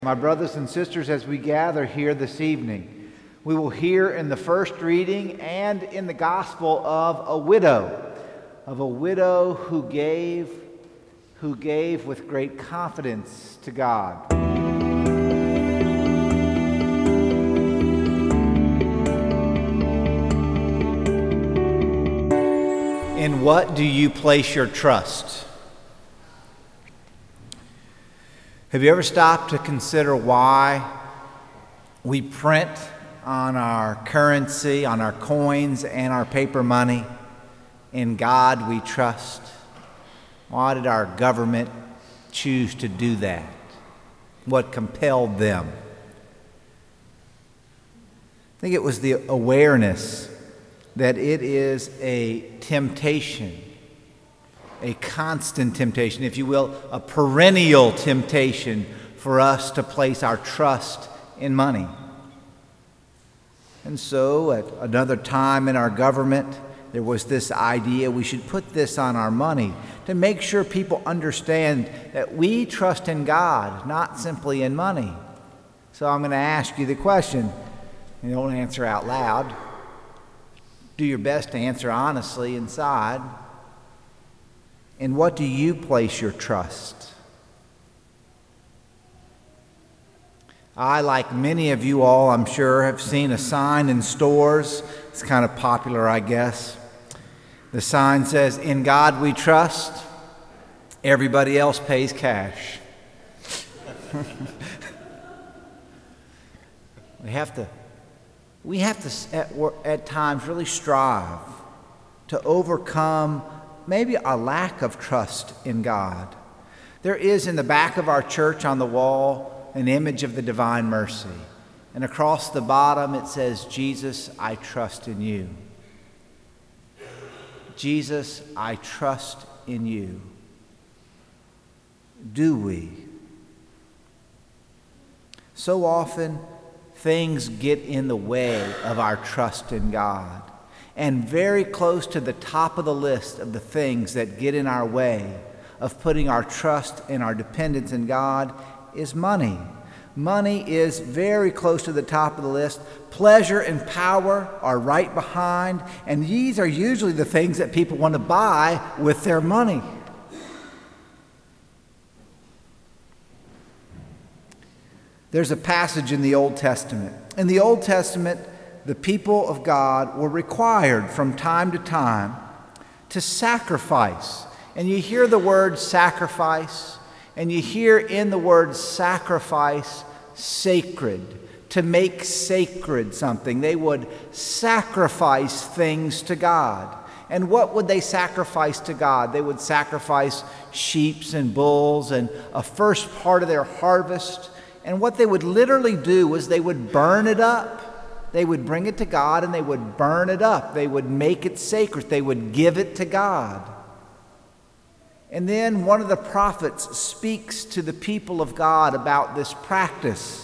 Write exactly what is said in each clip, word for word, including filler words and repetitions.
My brothers and sisters, as we gather here this evening, we will hear in the first reading and in the gospel of a widow, of a widow who gave, who gave with great confidence to God. In what do you place your trust? Have you ever stopped to consider why we print on our currency, on our coins, and our paper money, "In God we trust"? Why did our government choose to do that? What compelled them? I think it was the awareness that it is a temptation, a constant temptation, if you will, a perennial temptation for us to place our trust in money. And so at another time in our government, there was this idea we should put this on our money to make sure people understand that we trust in God, not simply in money. So I'm going to ask you the question. You don't answer out loud. Do your best to answer honestly inside. In what do you place your trust? I, like many of you all, I'm sure, have seen a sign in stores. It's kind of popular, I guess. The sign says, "In God we trust." Everybody else pays cash. we have to, we have to at, at times really strive to overcome maybe a lack of trust in God. There is in the back of our church on the wall an image of the Divine Mercy. And across the bottom it says, "Jesus, I trust in you." Jesus, I trust in you. Do we? So often things get in the way of our trust in God. And very close to the top of the list of the things that get in our way of putting our trust and our dependence in God is money. Money is very close to the top of the list. Pleasure and power are right behind, and these are usually the things that people want to buy with their money. There's a passage in the Old Testament. In the Old Testament, the people of God were required from time to time to sacrifice. And you hear the word sacrifice, and you hear in the word sacrifice sacred, to make sacred something. They would sacrifice things to God. And what would they sacrifice to God? They would sacrifice sheep and bulls and a first part of their harvest. And what they would literally do was they would burn it up. They would bring it to God and they would burn it up. They would make it sacred. They would give it to God. And then one of the prophets speaks to the people of God about this practice.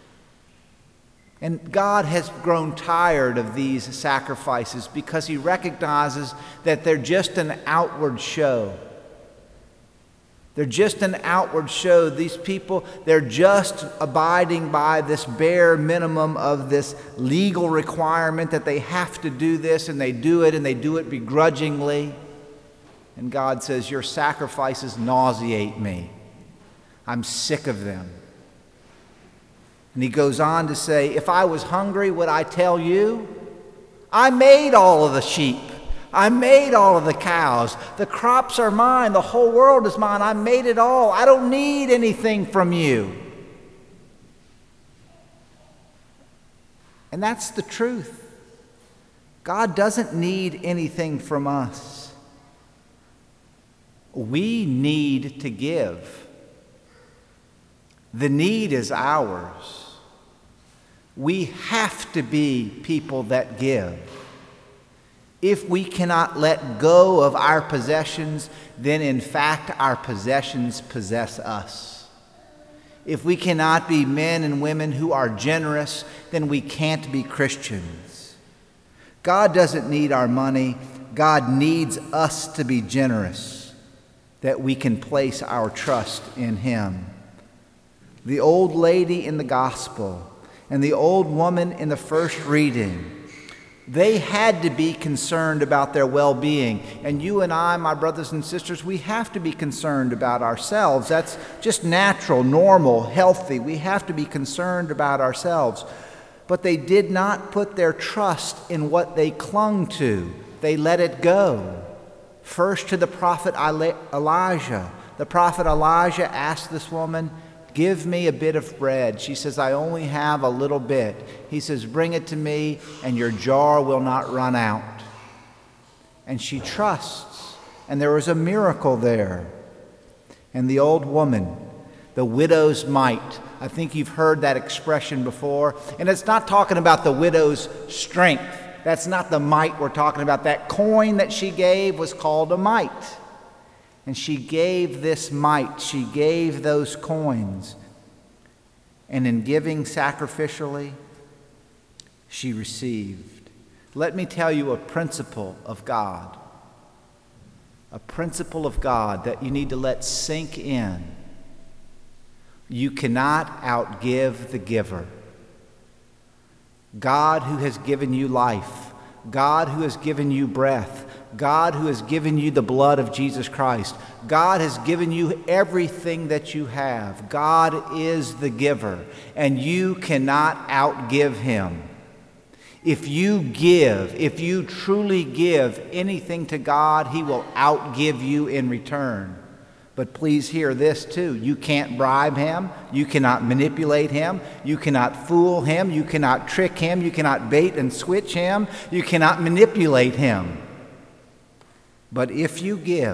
And God has grown tired of these sacrifices because he recognizes that they're just an outward show. They're just an outward show. These people, they're just abiding by this bare minimum of this legal requirement that they have to do this, and they do it, and they do it begrudgingly. And God says, "Your sacrifices nauseate me. I'm sick of them." And he goes on to say, "If I was hungry, would I tell you? I made all of the sheep. I made all of the cows. The crops are mine. The whole world is mine. I made it all. I don't need anything from you." And that's the truth. God doesn't need anything from us. We need to give. The need is ours. We have to be people that give. If we cannot let go of our possessions, then in fact our possessions possess us. If we cannot be men and women who are generous, then we can't be Christians. God doesn't need our money. God needs us to be generous, that we can place our trust in him. the old lady in the gospel and the old woman in the first reading, they had to be concerned about their well-being. And you and I, my brothers and sisters, we have to be concerned about ourselves. That's just natural, normal, healthy. We have to be concerned about ourselves. But they did not put their trust in what they clung to. They let it go. First to the prophet Elijah. The prophet Elijah asked this woman, "Give me a bit of bread." She says, "I only have a little bit." He says, "Bring it to me, and your jar will not run out." And she trusts, and there was a miracle there. And the old woman, the widow's mite. I think you've heard that expression before. And it's not talking about the widow's strength. That's not the mite we're talking about. That coin that she gave was called a mite. And she gave this mite, she gave those coins. And in giving sacrificially, she received. Let me tell you a principle of God. A principle of God that you need to let sink in. You cannot outgive the giver. God who has given you life, God who has given you breath, God who has given you the blood of Jesus Christ, God has given you everything that you have. God is the giver, and you cannot outgive him. If you give, if you truly give anything to God, he will outgive you in return. But please hear this too. You can't bribe him. You cannot manipulate him. You cannot fool him. You cannot trick him. You cannot bait and switch him. You cannot manipulate him. But if you give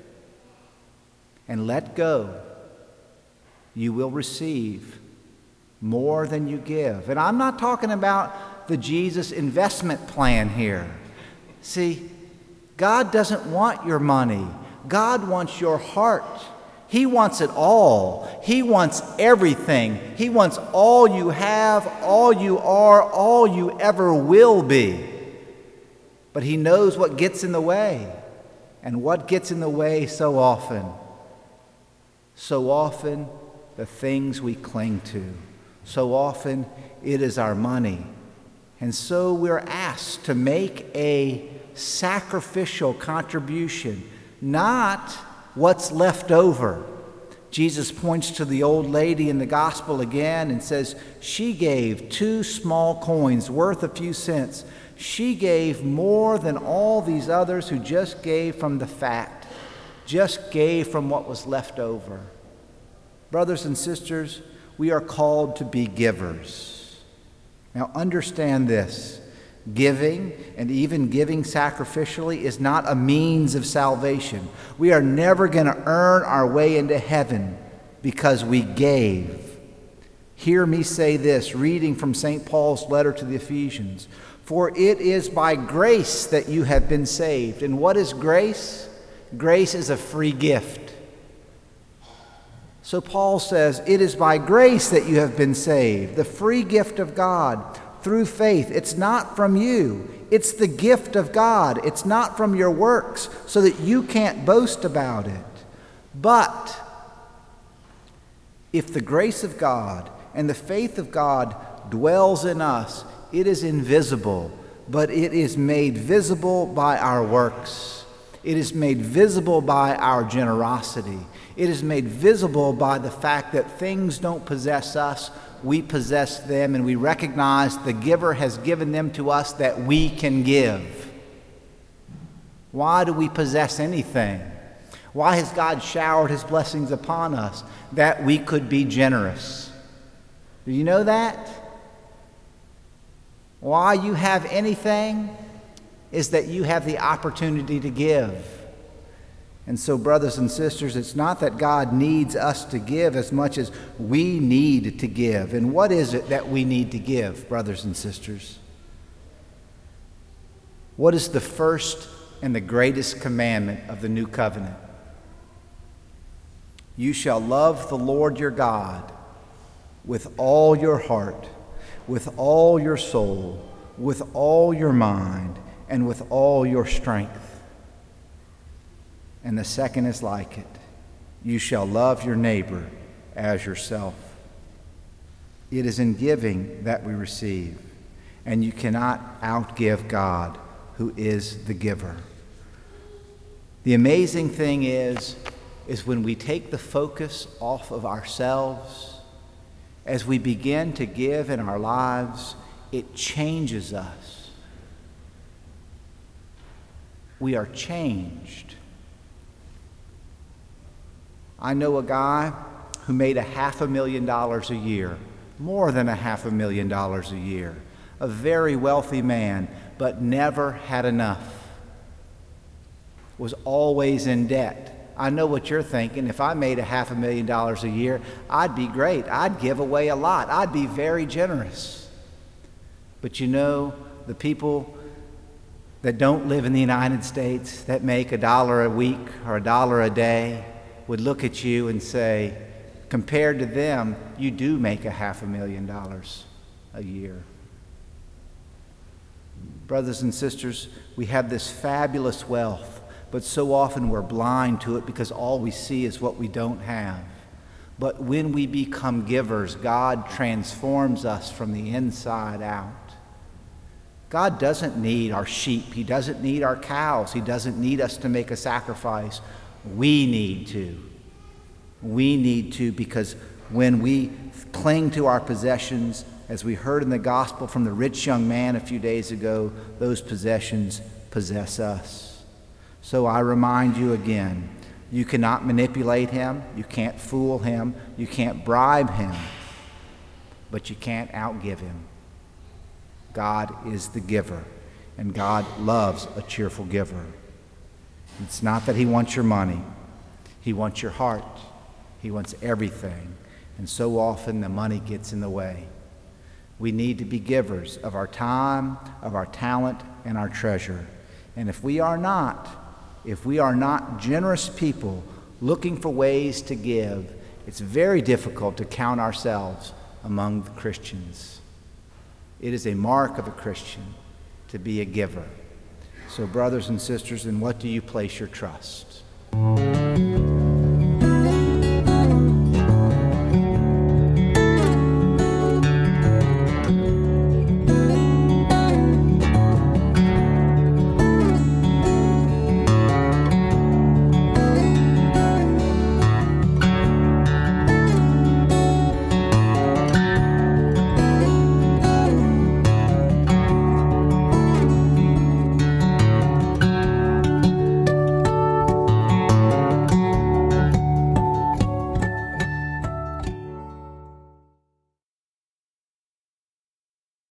and let go, you will receive more than you give. And I'm not talking about the Jesus investment plan here. See, God doesn't want your money. God wants your heart. He wants it all. He wants everything. He wants all you have, all you are, all you ever will be. But he knows what gets in the way. And what gets in the way so often? So often, the things we cling to. So often, it is our money. And so we're asked to make a sacrificial contribution, not what's left over. Jesus points to the old lady in the gospel again and says, she gave two small coins worth a few cents. She gave more than all these others who just gave from the fat, just gave from what was left over. Brothers and sisters, we are called to be givers. Now understand this. Giving, and even giving sacrificially, is not a means of salvation. We are never going to earn our way into heaven because we gave. Hear me say this, reading from Saint Paul's letter to the Ephesians. For it is by grace that you have been saved. And what is grace? Grace is a free gift. So Paul says, it is by grace that you have been saved, the free gift of God, through faith. It's not from you. It's the gift of God. It's not from your works, so that you can't boast about it. But if the grace of God and the faith of God dwells in us, it is invisible, but it is made visible by our works. It is made visible by our generosity. It is made visible by the fact that things don't possess us. We possess them, and we recognize the giver has given them to us that we can give. Why do we possess anything? Why has God showered his blessings upon us? That we could be generous. Do you know that? Why you have anything is that you have the opportunity to give. And so, brothers and sisters, it's not that God needs us to give as much as we need to give. And what is it that we need to give, brothers and sisters? What is the first and the greatest commandment of the new covenant? You shall love the Lord your God with all your heart, with all your soul, with all your mind, and with all your strength. And the second is like it. You shall love your neighbor as yourself. It is in giving that we receive, and you cannot outgive God, who is the giver. The amazing thing is, is when we take the focus off of ourselves, as we begin to give in our lives, it changes us. We are changed. I know a guy who made a half a million dollars a year, more than a half a million dollars a year, a very wealthy man, but never had enough, was always in debt. I know what you're thinking. If I made a half a million dollars a year, I'd be great. I'd give away a lot. I'd be very generous. But you know, the people that don't live in the United States, that make a dollar a week or a dollar a day, would look at you and say, compared to them, you do make a half a million dollars a year. Brothers and sisters, we have this fabulous wealth, but so often we're blind to it because all we see is what we don't have. But when we become givers, God transforms us from the inside out. God doesn't need our sheep. He doesn't need our cows. He doesn't need us to make a sacrifice. We need to. We need to, because when we cling to our possessions, as we heard in the gospel from the rich young man a few days ago, those possessions possess us. So I remind you again, you cannot manipulate him, you can't fool him, you can't bribe him, but you can't outgive him. God is the giver, and God loves a cheerful giver. It's not that he wants your money. He wants your heart. He wants everything. And so often the money gets in the way. We need to be givers of our time, of our talent, and our treasure. And if we are not, if we are not generous people looking for ways to give, it's very difficult to count ourselves among the Christians. It is a mark of a Christian to be a giver. So brothers and sisters, in what do you place your trust?